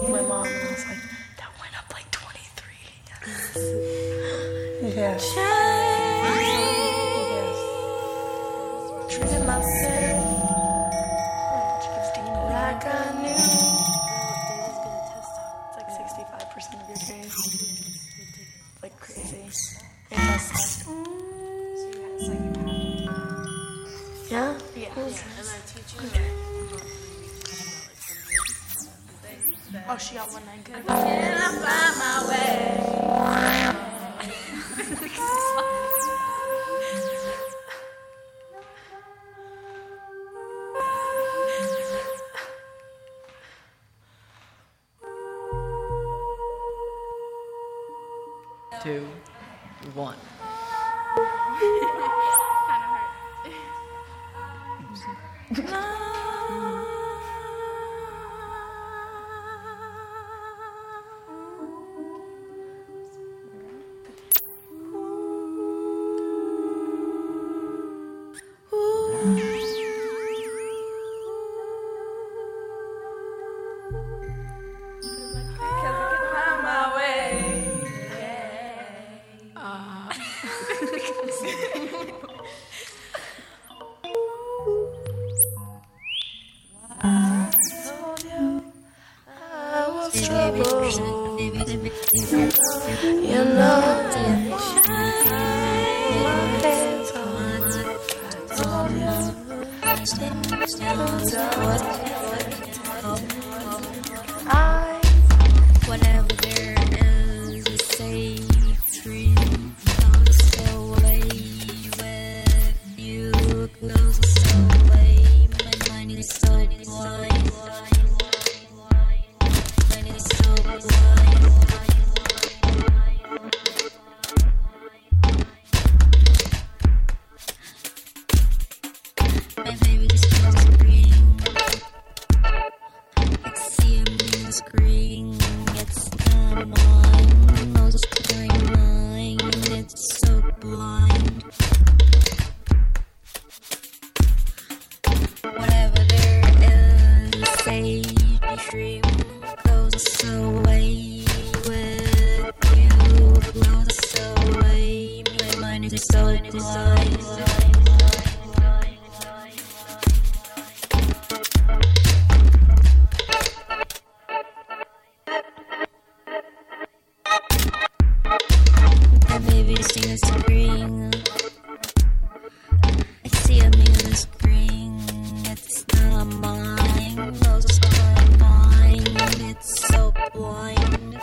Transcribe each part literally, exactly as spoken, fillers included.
my mom, and I was like, that went up like twenty-three. Yes. Yes. Treating myself like I knew. It's like sixty-five percent of your grades. Like crazy. It must test. Yeah? Yeah. Cool. Yeah. And then teaching. Okay. Oh, she got one ninety. And I find my way. Two, one. You know, whatever there is, a safe dream goes away with you, goes away. My mind is so blind. My mind is so blind. My favorite is just green. I see him in the screen. It's not mine. No, just mine. It's so blind. Whatever there is, say dream goes away with you. Goes away. My mind is so blind. The screen. I see him in the screen. It's not mine. No, it's not mine. It's so blind.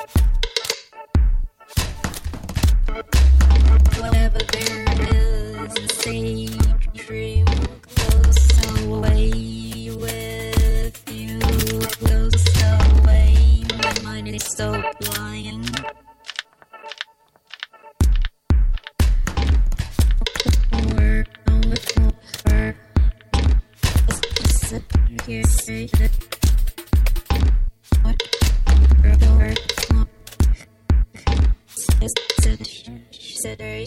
Whatever there is, a sage dream goes away with you. Goes away. My mind is so blind. Here, say that. What? Said she said her.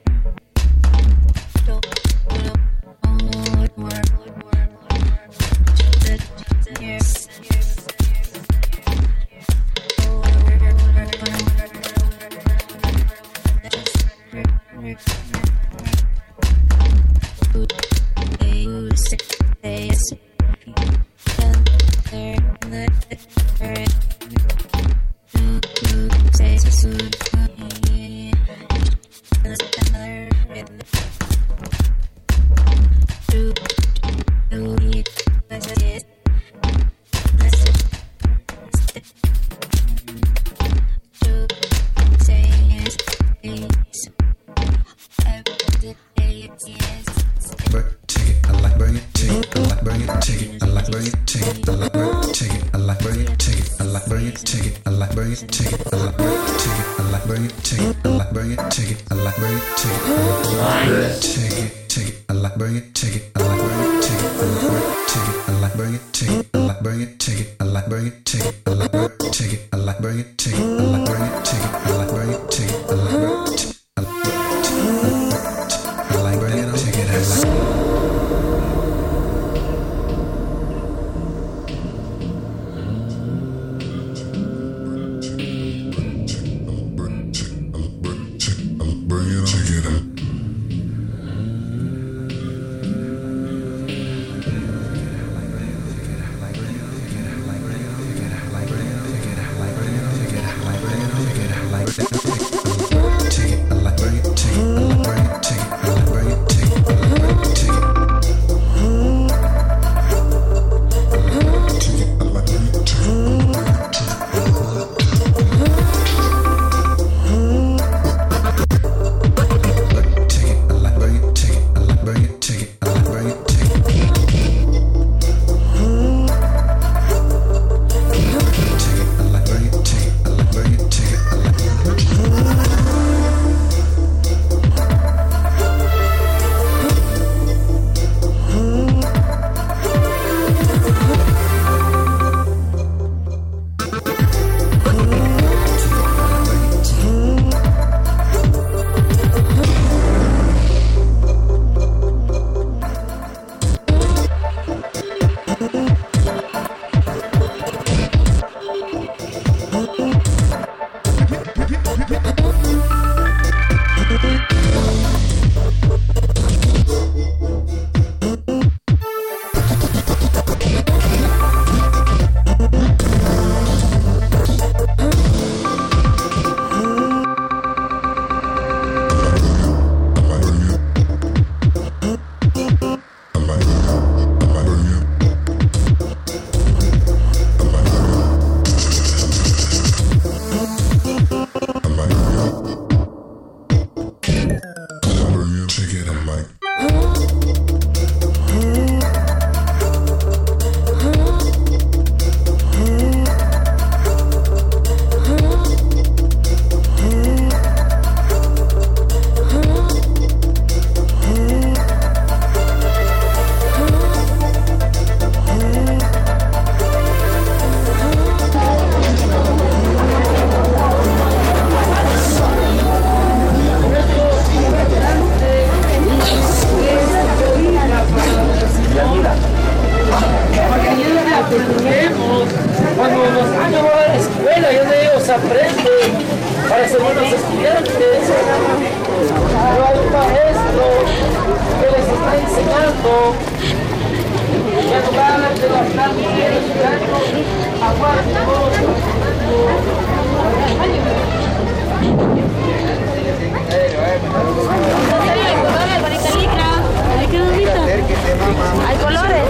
Don't wanna more more more said yes. aprenden, parecen unos estudiantes. No hay un maestro que les está enseñando. Y en lugar de las clases de los estudiantes, aguanten todos los Hay colores.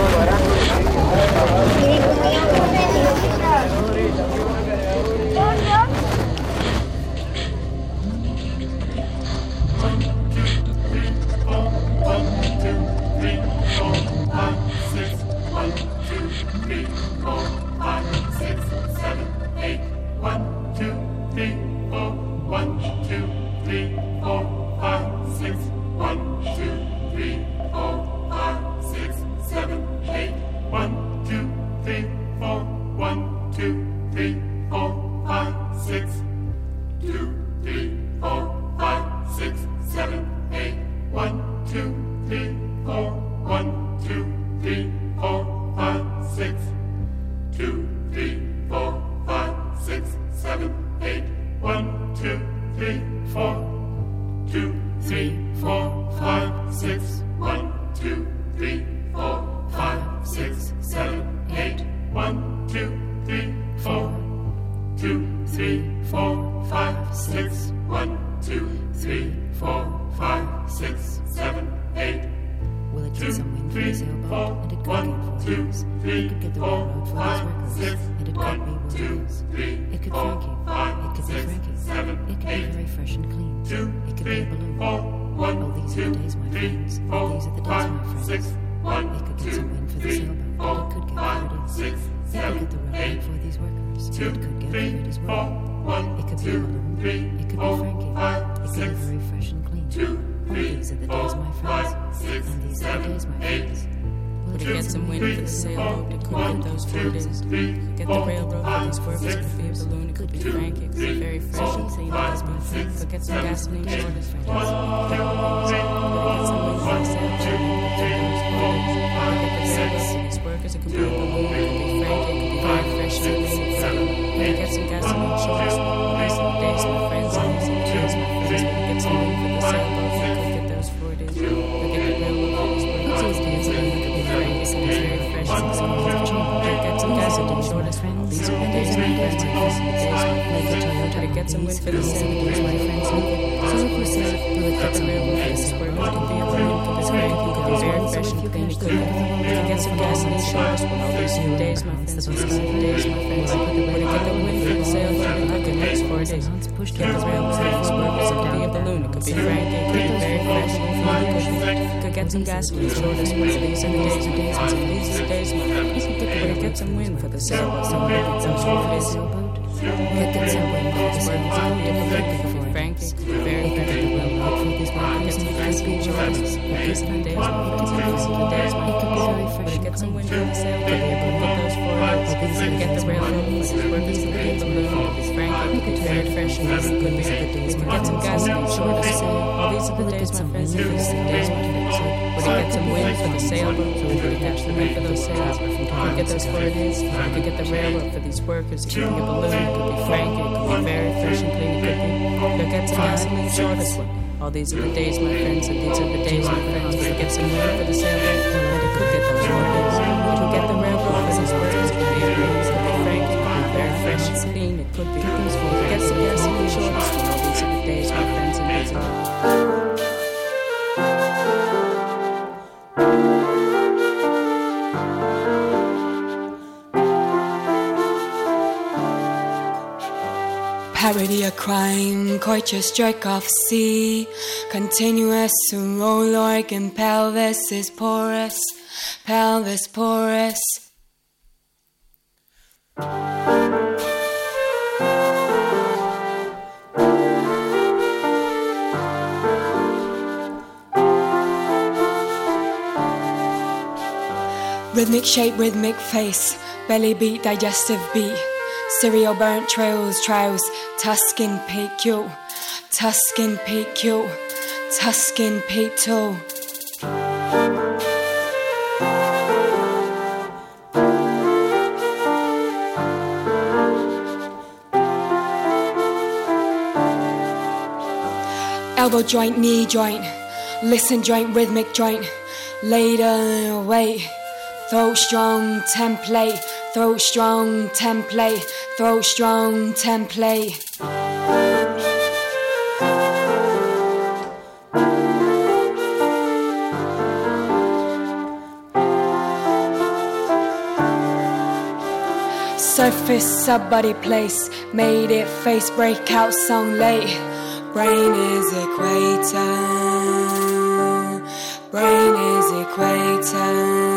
Workers, it could be a balloon, it could be frank, it could be very fresh and clean, it could be, you'll get some gasoline shortest one. All these are the days, my friends, and these are the days, my friends. Will you get some wind for the sailboat? And it could get those shorties. Would you get the railroad for these workers? It could be a breeze, it could be frank, it could be very fresh and clean, it could be. Will you get some gasoline shortest one? All these are the days, my friends, and these are the Parody a crime, coitus jerk off sea. Continuous roll organ, pelvis is porous, pelvis porous. Rhythmic shape, rhythmic face, belly beat, digestive beat. Cereal burnt trails, trials, Tuscan P Q, Tuscan P Q, Tuscan P two. elbow joint, knee joint, listen joint, rhythmic joint, later, wait, throat strong template, throat strong template, throat strong template. Surface, sub-body place, made it face, breakout song late. Brain is equator, brain is equator.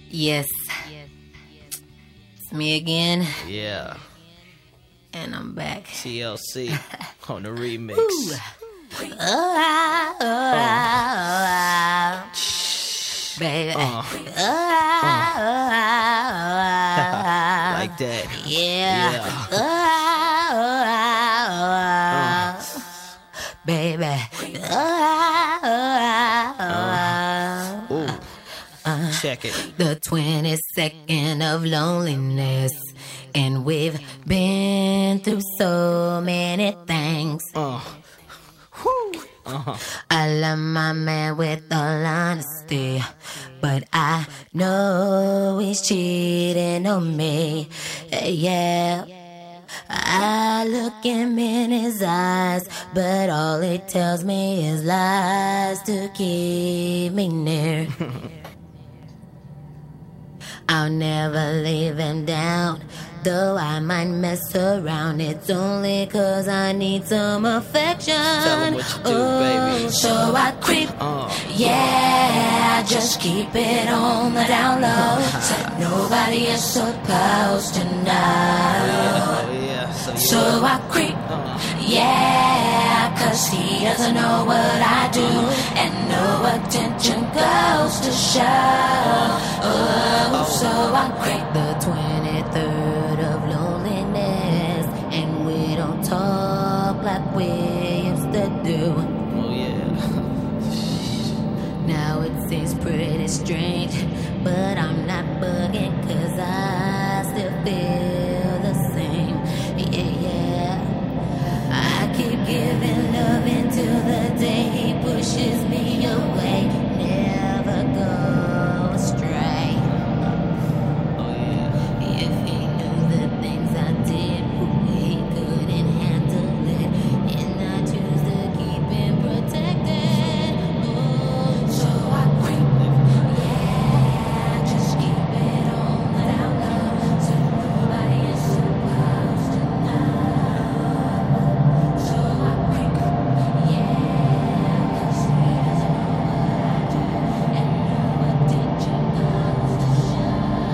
Yes. It's me again. Yeah. And I'm back. T L C on the remix. Ooh. Oh, ah, oh, ah, oh, ah. Baby. Uh. Oh, ah, oh, ah, oh, ah. Like that. Yeah. Yeah. Oh, ah, oh, ah, oh, ah. Baby. Oh, ah, oh, ah, oh, ah. Uh, Check it. The twenty-second of loneliness. And we've been through so many things. Uh. Uh-huh. I love my man with all honesty, but I know he's cheating on me. Yeah. I look him in his eyes, but all he tells me is lies to keep me near. I'll never leave him down, though I might mess around. It's only cause I need some affection. Tell him what you do, oh, baby. So I creep, uh. yeah, just keep it on the down low. Said nobody is supposed to know. Yeah, yeah. So, so I creep, uh. yeah, cause he doesn't know what I do. And no attention goes to show. Oh, so I creep. The twenty-third of loneliness, and we don't talk like we used to do. Oh yeah. Now it seems pretty strange, but I'm not bugging cause I still feel the same. Yeah, yeah. I keep giving love until the day he pushes me away. Never go astray. Oh yeah. If he knew the things I did, he couldn't handle it, and I choose to keep him protected. Oh, so I creep, yeah, just keep it on the down low, so nobody is supposed to know. So I creep, yeah, cause he doesn't know what I do, and no attention goes to show.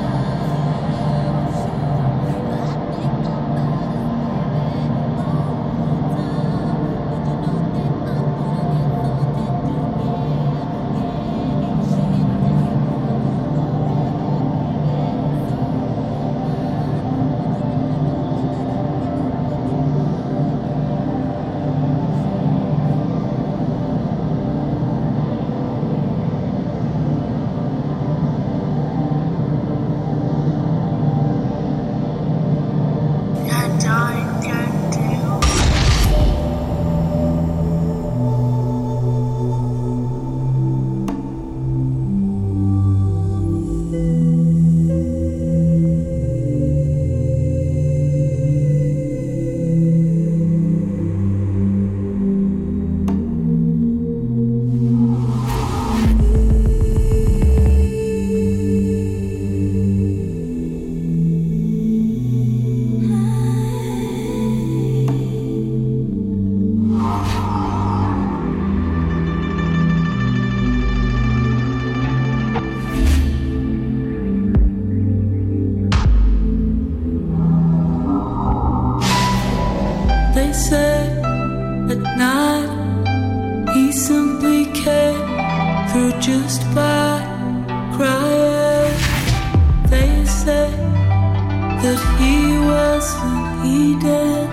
They say at night he simply came through just by crying. They say that he wasn't Eden,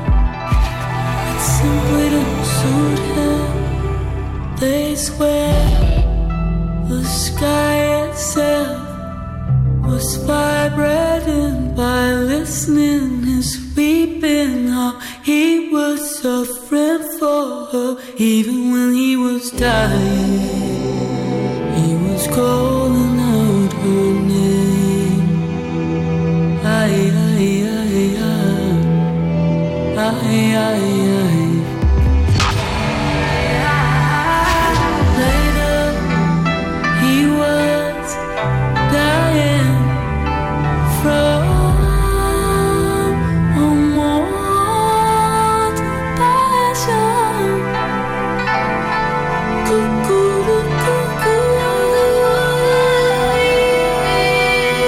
it simply didn't suit him. They swear the sky itself was vibrating by listening, his weeping, how he was suffering for her. Even when he was dying, he was calling out her name. Ay, ay, ay, ay, ay, ay, ay. Later, he was dying from a mortal passion. Cuckoo, cuckoo.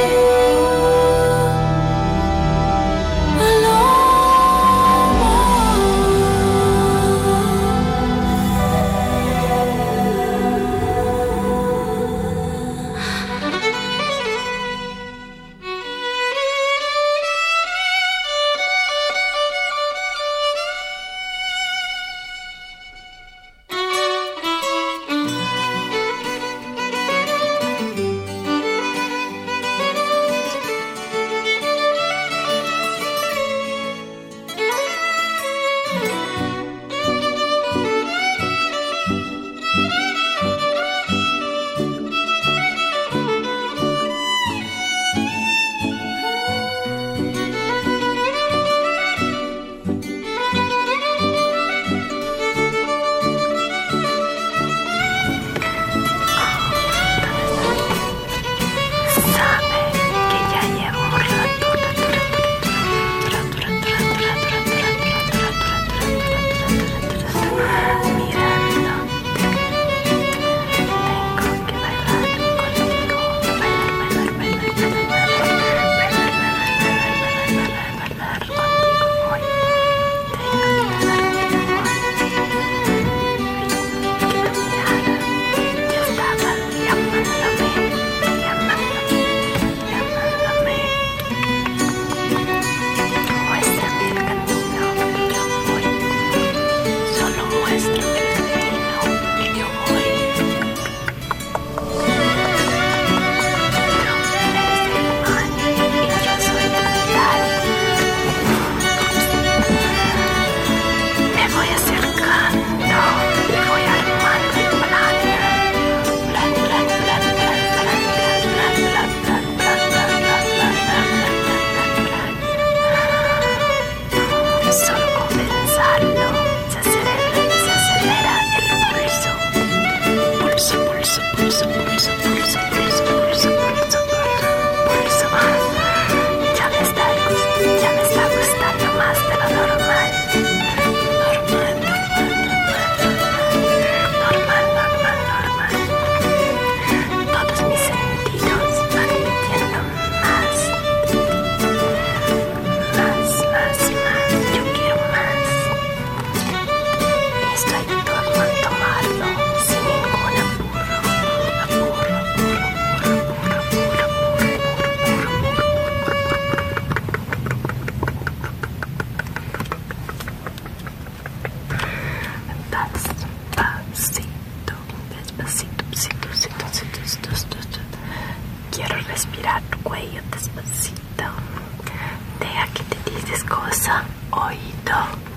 cosa oído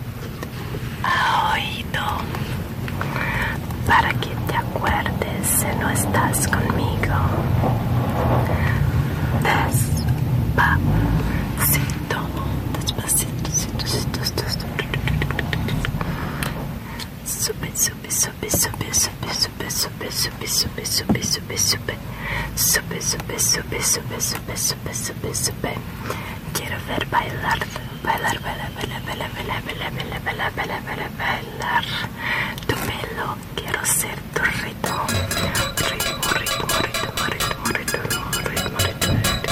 a oído para que te acuerdes si no estás conmigo. Despacito, despacito, despacito, despacito. Sube, sube, sube, sube, sube, sube, sube, sube, sube, sube, sube, sube. Sube, sube, sube, sube, sube, sube, sube, sube. Quiero ver bailar, bailar, bailar, bailar, bailar, bailar, bailar, bailar, bailar, bailar, bailar, bailar. Tu pelo, quiero ser tu ritmo. Ritmo, ritmo, ritmo, ritmo, ritmo, ritmo, ritmo.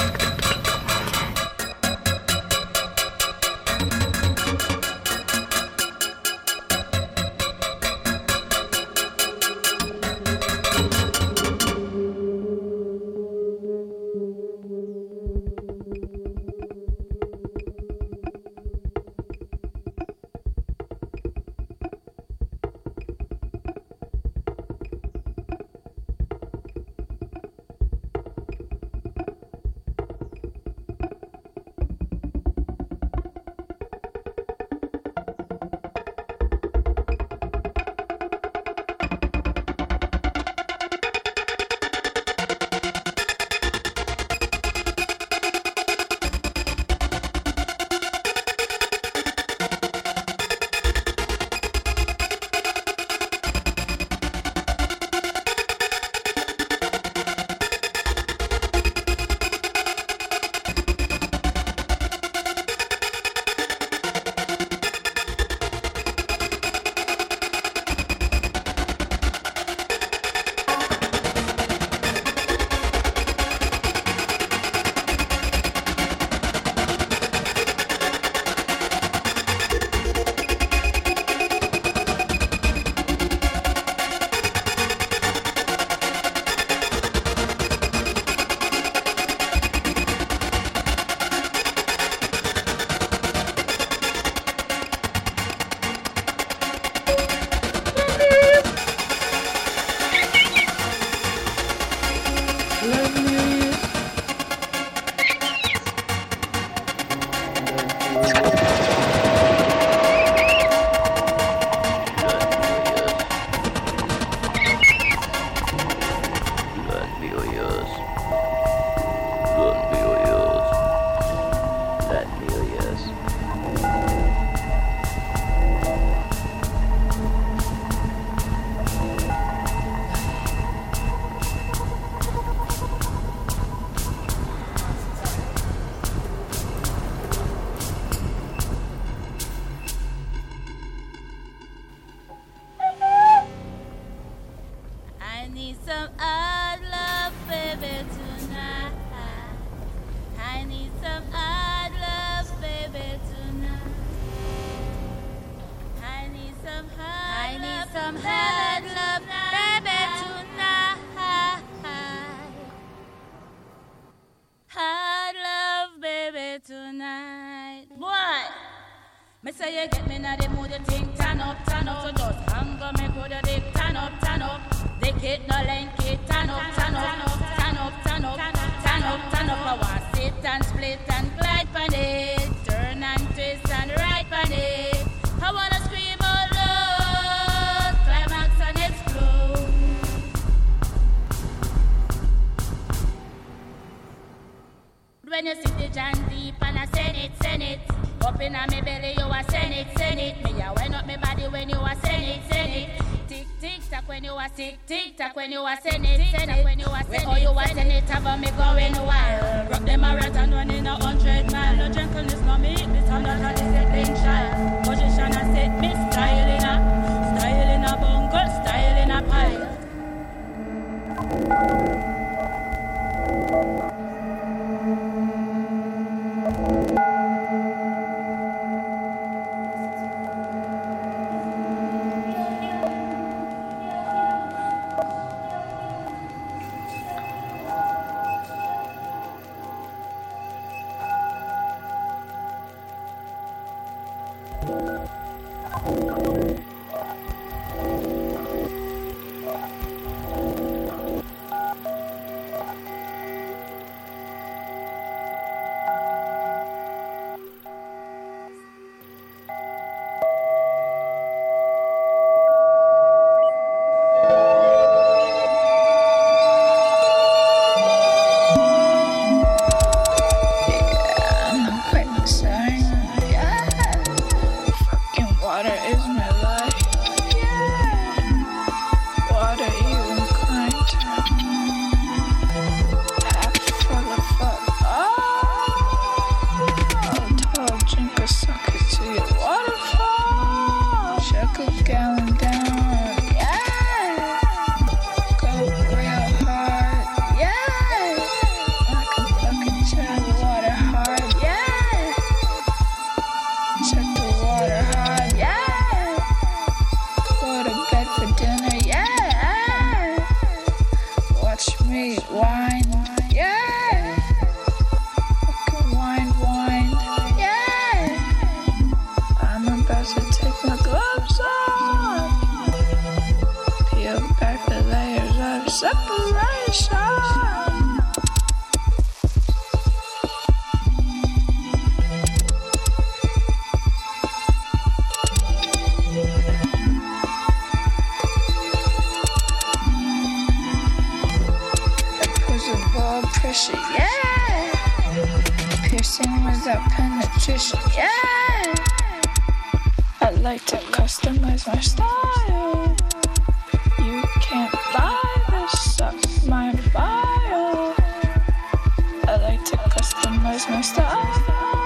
Me say you get me now the mood, you think turn up, turn up. So just hang on me good, you dick turn up, turn up. Dick it, no link it, turn up, turn up, turn up, turn up, turn up, turn up. I want sit and split and glide on it, turn and twist and ride on it. I wanna scream out loud, climax and explode. When you sit the jam deep and I send it, send it. Up in my belly, you a send it, send it. Me a wind up my body when you a send it, send it. Tick, tick, tack when you a tick, tick, tack when you a send it, send it. When you a send it, oh you a send it, have me going wild. Rock them a rat and run in a hundred mile. No gentleness, no me, this I'm not a disciplined child. Position a set me, style in a, style in a bungle, style in a pile. separation. Pressure, yeah. Piercing without penetration, yeah. I like to customize my style. You can't buy this up my bio. I like to customize my style.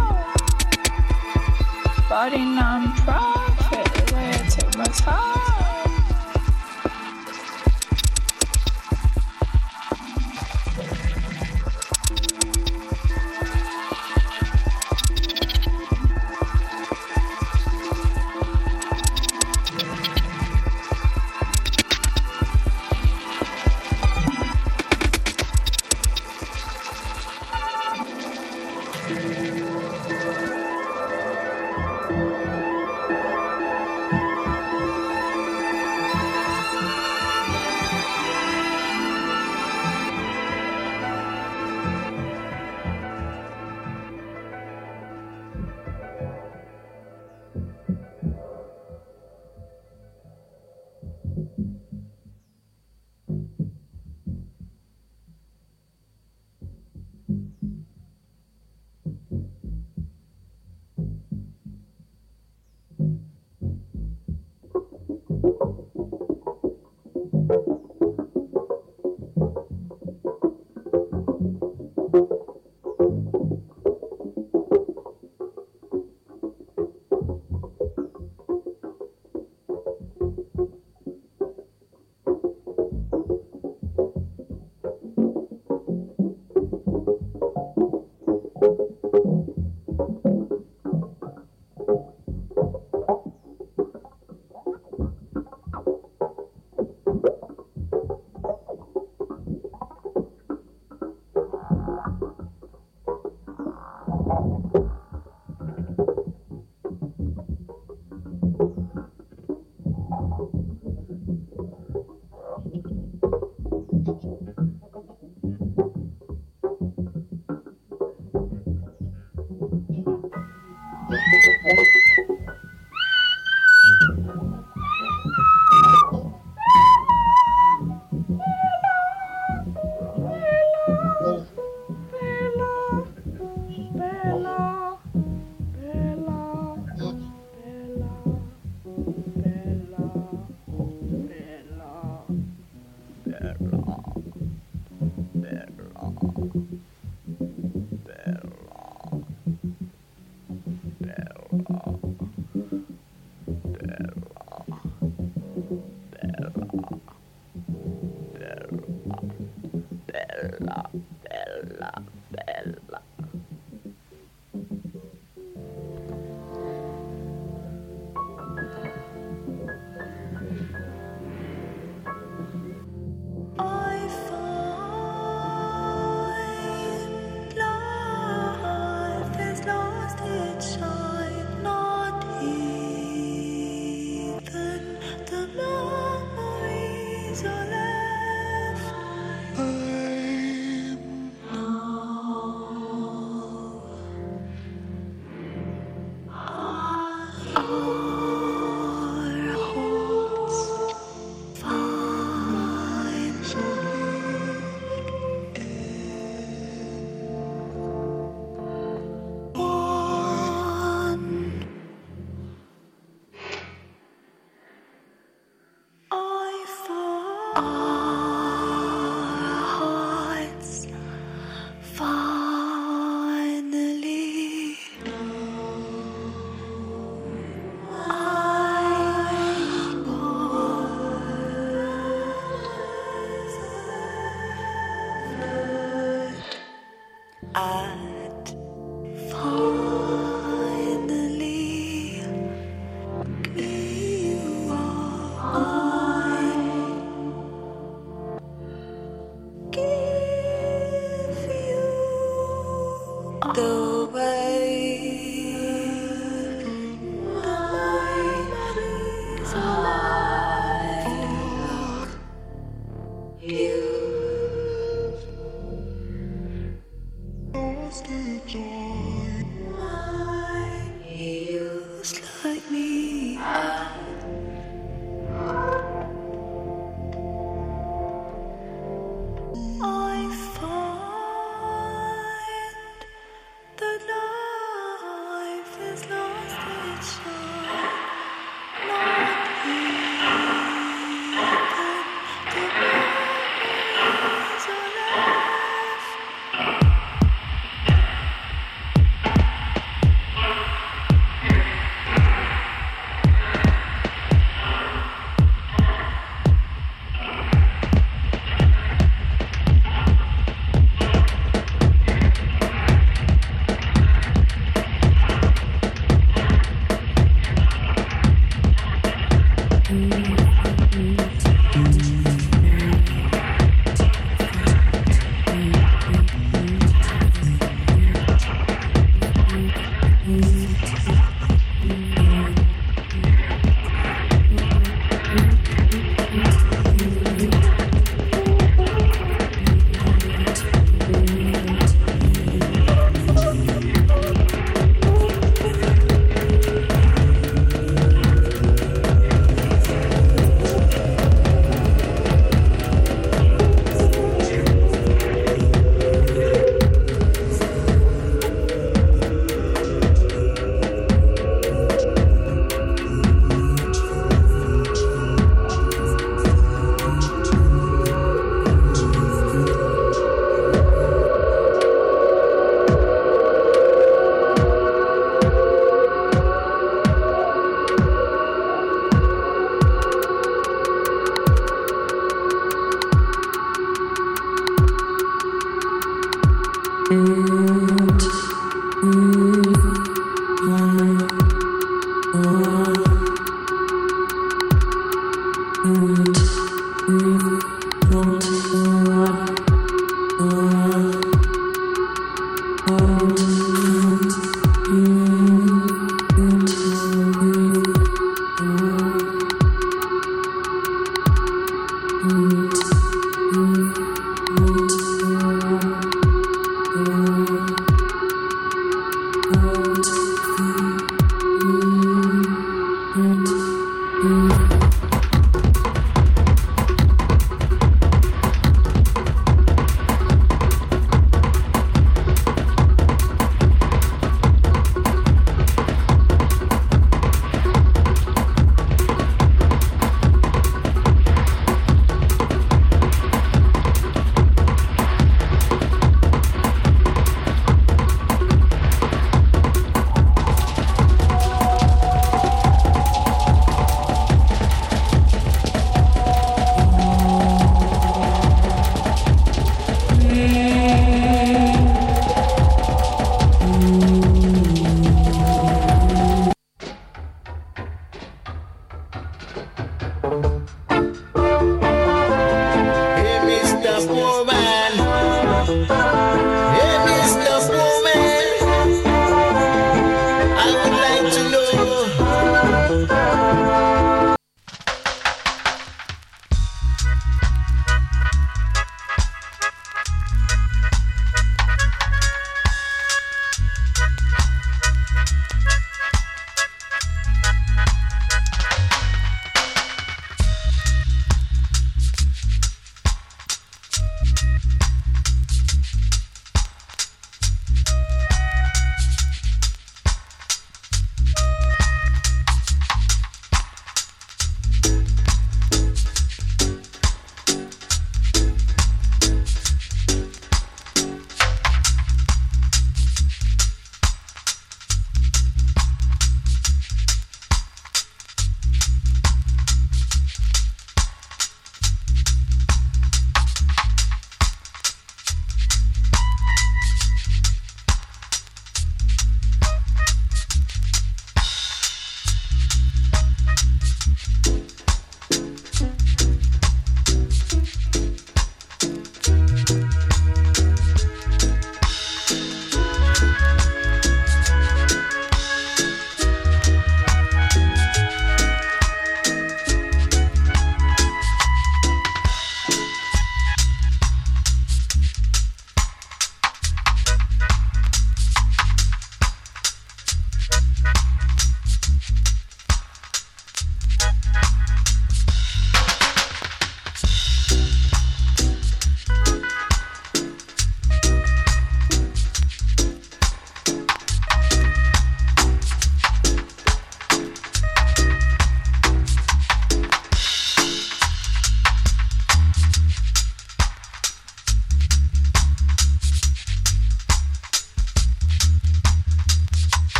Body non-profit, the way I take my time.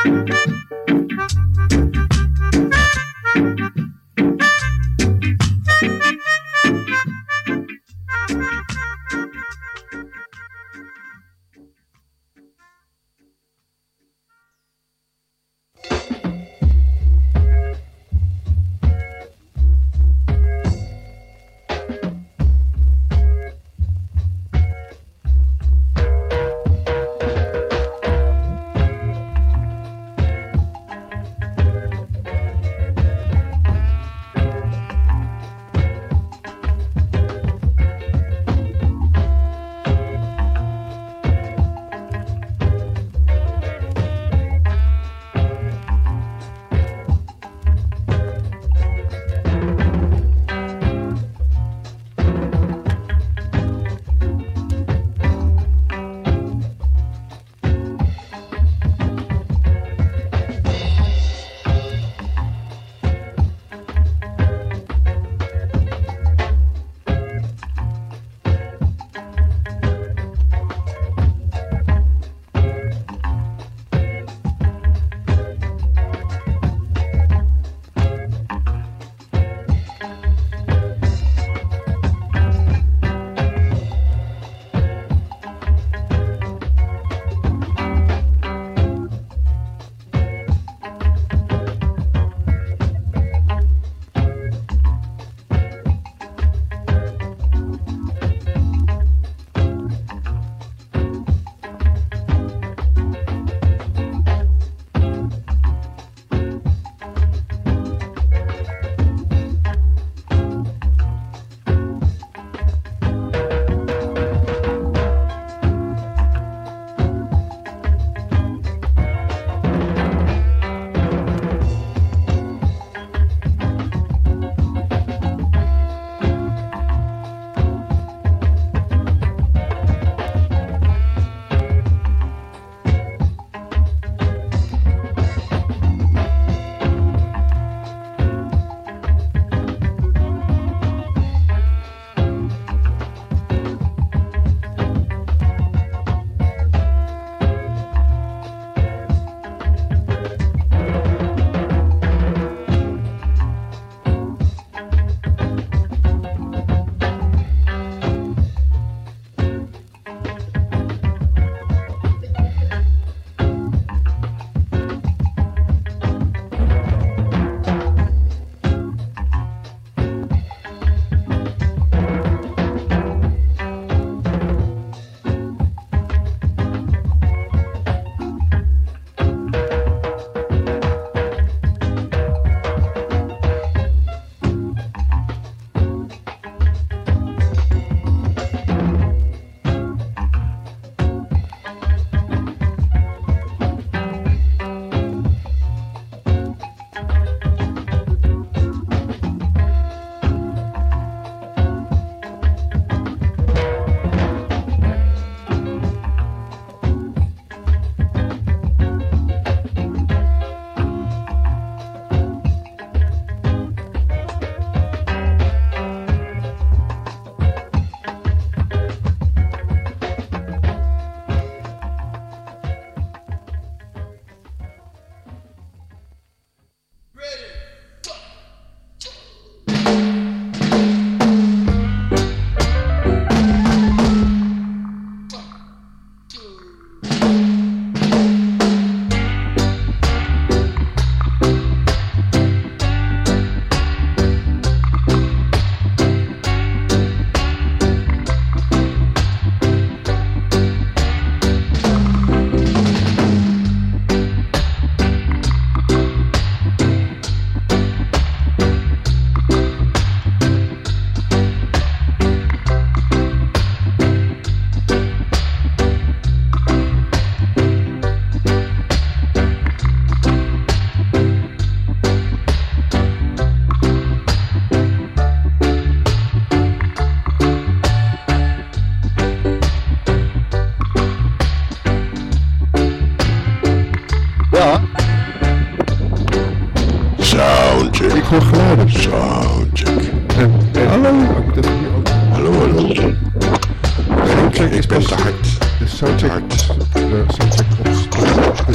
hoor geluiden. Soundcheck. En, en, hallo. Ik moet even hier ook. Hallo, hallo. Soundcheck is ik ben te hard. De soundcheck, de soundcheck op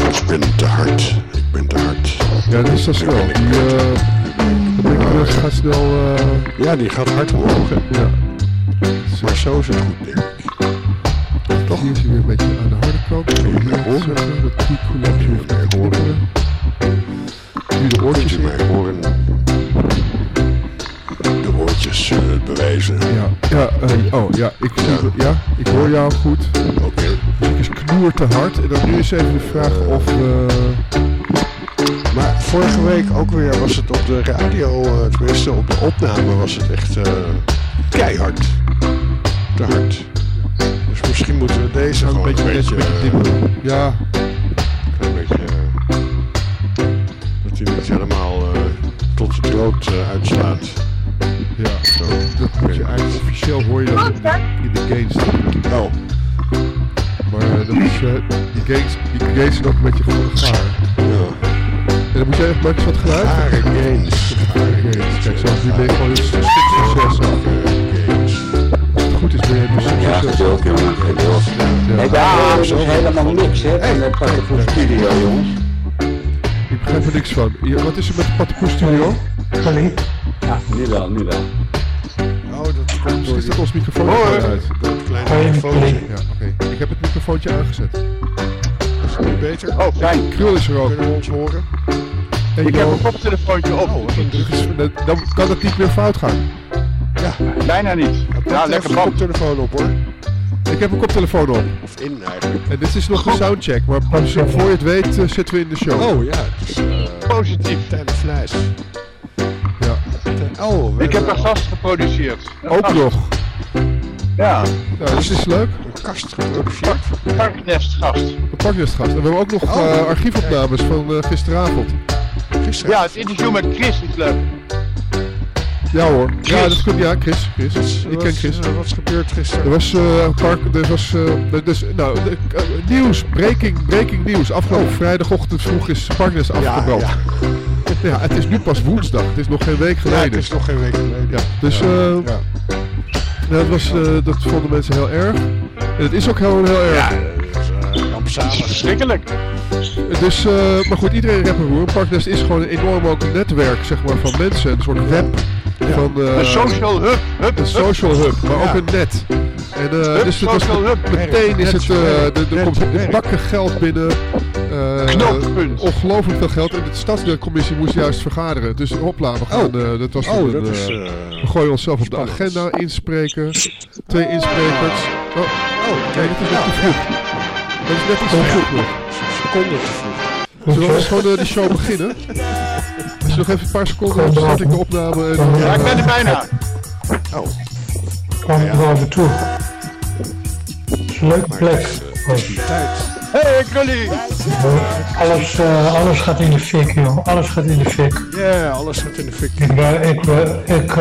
Ik ben te hard. Ik ben te hard. Ja, dat is zo snel. Die, uh, de gaat snel... Uh... Ja, die gaat hard omhoog. Ja. Maar zo is het goed, denk ik. Toch? Hier is hij weer een beetje aan de harde kant. Kun je mij horen? Dat die collectie heeft mij horen. Nu de oortjes in mij horen. De oortjes zullen het bewijzen. Ja, ja, uh, oh ja, ik, ja. ja, ik hoor jou goed. Oké. Okay. Muziek is knoer te hard. En dan nu is even de vraag of we... Maar vorige week ook weer was het op de radio, uh, tenminste op de opname was het echt uh, keihard. Te hard. Dus misschien moeten we deze nou, gewoon een beetje... Een beetje, uh, beetje uh, ja. Een beetje... Uh, dat hij niet helemaal uh, tot de dood uh, uitslaat. Ja, zo. Dat moet je eigenlijk officieel hoor je dat in de, in de gains. Oh. Maar uh, dat is, uh, die gains, die gains zijn ook een beetje gaar. Ja. En dan moet jij even maken wat geluid. Gare gains. Gare gains. Kijk, zoals nu ben je gewoon een stuk succes. Als het goed is ben je een stuk ja, succes. gedeeld, jongen. Gedeeld. Nee, daar is helemaal niks, hè, van de Pattenpoel Studio, jongens. Ik begrijp er niks van. Ja, wat is er met de Pattenpoel Studio? Sorry. Ja, nu wel, nu wel. Oh, dat komt door. Is dat ons microfoon uit? Dat kleine microfoontje. Ja, oké. Okay. Ik heb het microfoontje aangezet. Is het nu beter? Oh, fijn. Krul is er ook. Kunnen we ons horen? Hey, ik heb een koptelefoontje op. Oh, dan, dan kan het niet meer fout gaan. Ja. Bijna niet. Ja, ja lekker een koptelefoon op hoor. Ik heb een koptelefoon op. Of in eigenlijk. En dit is nog een soundcheck, maar voor je het weet uh, zitten we in de show. Oh ja, het is uh, positief. Ten fles. Ja. Ten, oh, ik heb een gast geproduceerd. Een ook gast. nog. Ja. Nou, dat is leuk. Een kast geproduceerd. Een parknestgast. Een parknestgast. En we hebben ook nog oh, uh, archiefopnames van uh, gisteravond. gisteravond. Ja, het interview met Chris is leuk. Ja hoor. Chris. Ja, dat komt. Ja, Chris. Chris. Dus, ik ken Chris. Uh, wat is gebeurd gisteren? Er was uh, park. Er was. Uh, dus, nou, de, uh, nieuws. Breaking, breaking nieuws. Afgelopen oh. vrijdagochtend vroeg is Parknest afgebrand. Ja, ja. ja, het is nu pas woensdag. Het is nog geen week geleden. Ja, het is nog geen week geleden. Ja, dus. Uh, ja. Ja, dat, was, uh, dat vonden mensen heel erg. En het is ook heel, heel erg. Ja, dat is uh, rampzalig. Verschrikkelijk. Dus, uh, maar goed, iedereen rep en roer. Parknest is gewoon een enorm ook netwerk, zeg maar, van mensen. Een soort web. Ja. Van, uh, een social hub. hub een social hub, maar ja. ook een net. En uh, hub, dus het was hub. meteen is het, uh, er komt bakken geld binnen. Uh, Knooppunt. Ongelooflijk veel geld. En de stadsdeelcommissie moest juist vergaderen. Dus hopla, we gaan, oh. uh, dat was oh, een, dat uh, is, uh, we gooien onszelf op de agenda, inspreken. Twee insprekers. Oh, oh kijk, het is net te vroeg. Dat is net iets te vroeg nog. Seconde te vroeg. Zullen we gewoon uh, die show beginnen? Als je nog even een paar seconden hebt, start ik de opname. En, uh, ja, ik ben er bijna. Oh. Kom er ja. over toe. Het is een leuke plek. Hey, Krully! Alles, uh, alles gaat in de fik, joh. Alles gaat in de fik. Ja, yeah, alles gaat in de fik. Ik, uh, ik, uh, ik